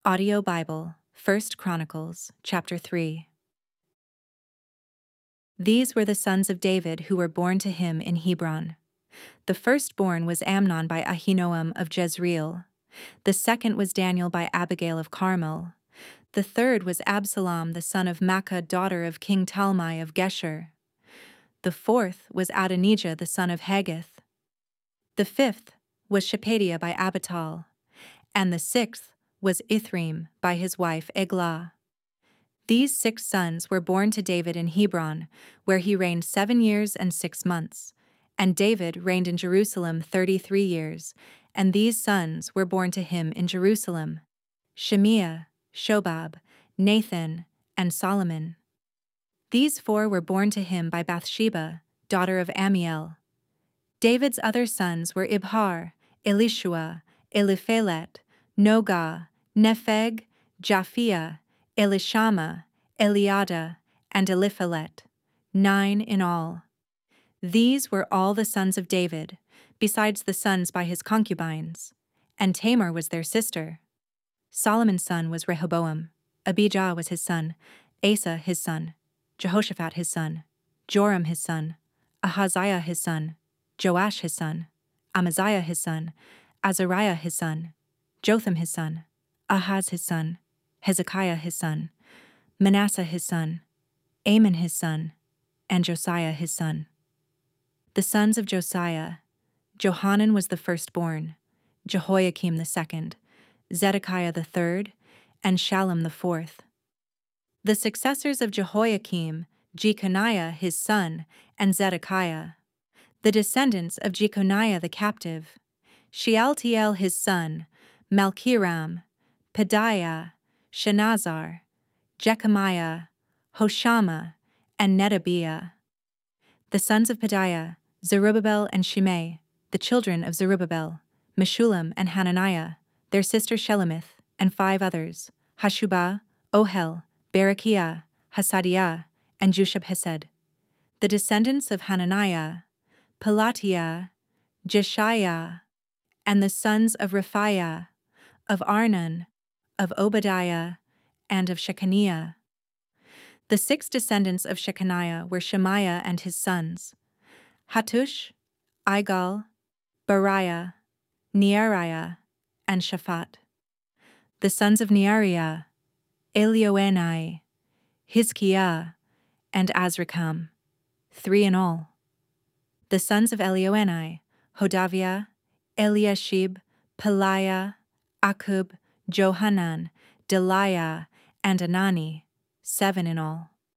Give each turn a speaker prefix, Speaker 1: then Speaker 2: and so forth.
Speaker 1: Audio Bible, 1 Chronicles, chapter 3. These were the sons of David who were born to him in Hebron. The firstborn was Amnon by Ahinoam of Jezreel. The second was Daniel by Abigail of Carmel. The third was Absalom the son of Maacah daughter of King Talmai of Geshur. The fourth was Adonijah the son of Haggith. The fifth was Shephatiah by Abital. And the sixth was Ithream by his wife Eglah. These 6 sons were born to David in Hebron, where he reigned 7 years and 6 months. And David reigned in Jerusalem 33 years, and these sons were born to him in Jerusalem: Shemiah, Shobab, Nathan, and Solomon. These 4 were born to him by Bathsheba, daughter of Ammiel. David's other sons were Ibhar, Elishua, Eliphelet, Nogah, Nepheg, Japhia, Elishama, Eliada, and Eliphelet, 9 in all. These were all the sons of David, besides the sons by his concubines, and Tamar was their sister. Solomon's son was Rehoboam, Abijah was his son, Asa his son, Jehoshaphat his son, Joram his son, Ahaziah his son, Joash his son, Amaziah his son, Azariah his son, Jotham his son, Ahaz his son, Hezekiah his son, Manasseh his son, Amon his son, and Josiah his son. The sons of Josiah: Johanan was the firstborn, Jehoiakim the second, Zedekiah the third, and Shallum the fourth. The successors of Jehoiakim: Jeconiah his son, and Zedekiah. The descendants of Jeconiah the captive: Shealtiel his son, Malchiram, Pedaiah, Shenazar, Jechemiah, Hoshama, and Nedabiah. The sons of Pedaiah: Zerubbabel and Shimei, the children of Zerubbabel, Meshullam and Hananiah, their sister Shelomith, and 5 others: Hashubah, Ohel, Berechiah, Hasadiah, and Jushab-Hesed. The descendants of Hananiah: Pelatiah, Jeshiah, and the sons of Rephaiah, of Arnan, of Obadiah, and of Shechaniah. The 6 descendants of Shechaniah were Shemaiah and his sons: Hattush, Igal, Bariah, Neariah, and Shaphat. The sons of Neariah: Elioenai, Hizkiah, and Azrikam, 3 in all. The sons of Elioenai: Hodaviah, Eliashib, Peliah, Akub, Johanan, Deliah, and Anani, 7 in all.